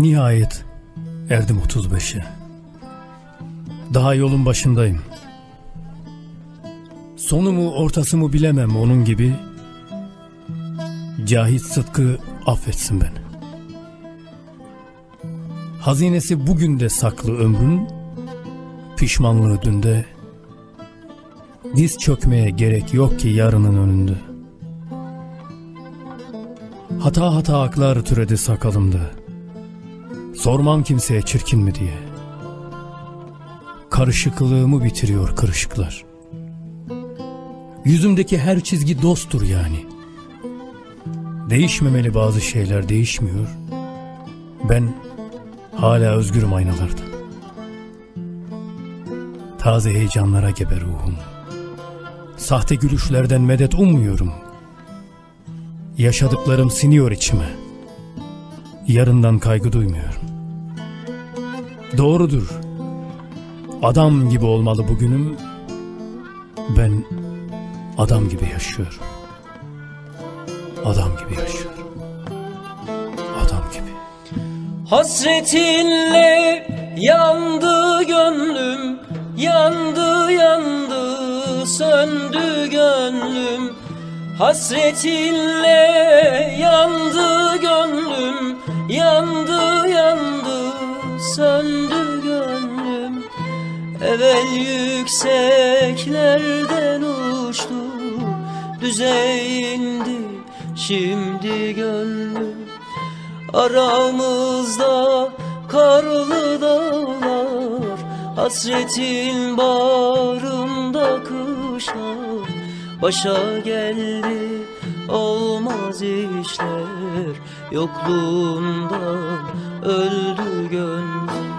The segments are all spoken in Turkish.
Nihayet erdim 35'e. Daha yolun başındayım. Sonu mu ortası mı bilemem onun gibi. Cahit Sıtkı affetsin beni. Hazinesi bugün de saklı ömrün, pişmanlığı dünde. Diz çökmeye gerek yok ki yarının önünde. Hata aklar türedi sakalımda. Sormam kimseye çirkin mi diye. Karışıklığımı bitiriyor kırışıklar. Yüzümdeki her çizgi dosttur yani. Değişmemeli bazı şeyler, değişmiyor. Ben hala özgürüm aynalarda. Taze heyecanlara gebe ruhum. Sahte gülüşlerden medet ummuyorum. Yaşadıklarım siniyor içime. Yarından kaygı duymuyorum. Doğrudur. Adam gibi olmalı bugünüm. Ben adam gibi yaşıyorum. Adam gibi yaşıyorum. Adam gibi. Hasretinle yandı gönlüm, yandı söndü gönlüm. Hasretinle yandı gönlüm, yandı söndü gönlüm. Evvel yükseklerden uçtu, düze indi şimdi gönlüm. Aramızda karlı dağlar, hasretin bağrımda kışlar. Başa geldi olmaz işler, yokluğundan öldü gönlüm.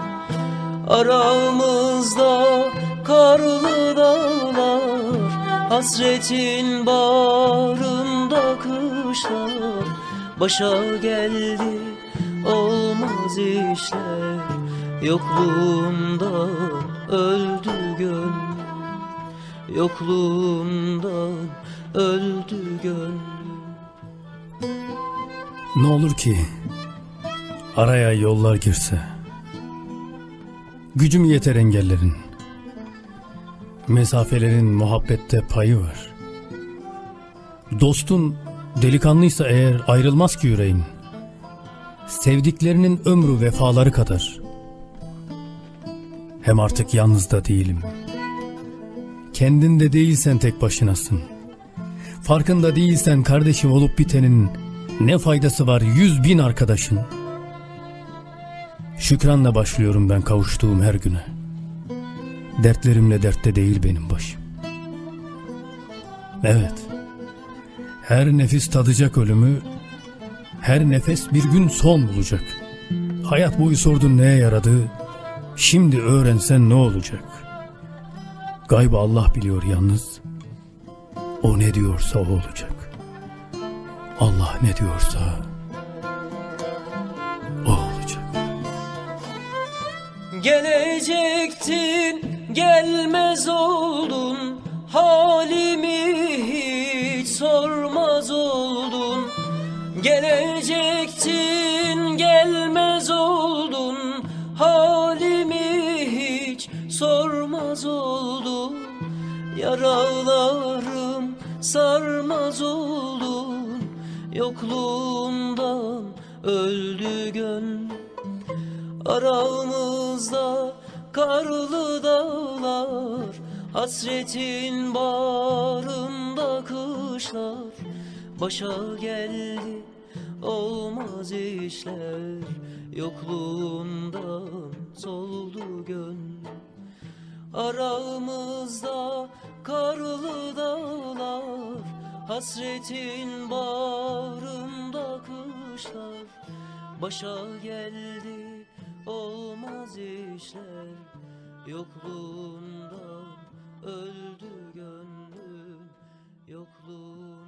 Aramızda karlı dağlar, hasretin bağrımda kışlar. Başa geldi olmaz işler, yokluğundan öldü gönlüm. Yokluğundan öldü gönlüm. Ne olur ki araya yollar girse, gücüm yeter engellerin. Mesafelerin muhabbette payı var. Dostun delikanlıysa eğer ayrılmaz ki yüreğin. Sevdiklerinin ömrü vefaları kadar. Hem artık yalnız da değilim. Kendinde değilsen tek başınasın. Farkında değilsen kardeşim olup bitenin ne faydası var 100.000 arkadaşın. Şükranla başlıyorum ben kavuştuğum her güne. Dertlerimle dertte değil benim başım. Evet, her nefis tadacak ölümü, her nefes bir gün son bulacak. Hayat boyu sordun neye yaradı, şimdi öğrensen ne olacak? Gaybı Allah biliyor yalnız, o ne diyorsa o olacak. Allah ne diyorsa o olacak. Gelecektin gelmez oldun, halimi hiç sormaz oldun. Gelecektin gelmez oldun, halimi hiç sormaz oldun. Yaralarım sarmaz oldun, yokluğundan öldü gönlüm. Aramızda karlı dağlar, hasretin bağrımda kışlar. Başa geldi olmaz işler, yokluğundan soldu gönlüm. Aramızda karlı dağlar, hasretin bağrımda kışlar. Başa geldi olmaz işler, yokluğundan öldü gönlüm. Yokluğundan